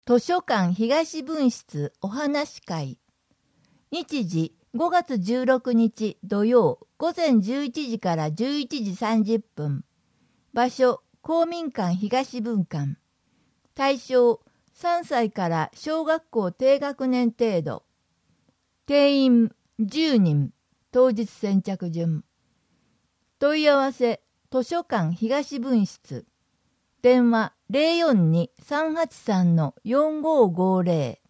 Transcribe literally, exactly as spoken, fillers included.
図書館東分室お話会。日時ごがつじゅうろくにち土曜午前じゅういちじからじゅういちじさんじゅっぷん。場所公民館東分館。対象さんさいから小学校低学年程度。定員じゅうにん。当日先着順。問い合わせ図書館東分室。電話 ゼロよんに さんはちさん よんごーごーゼロ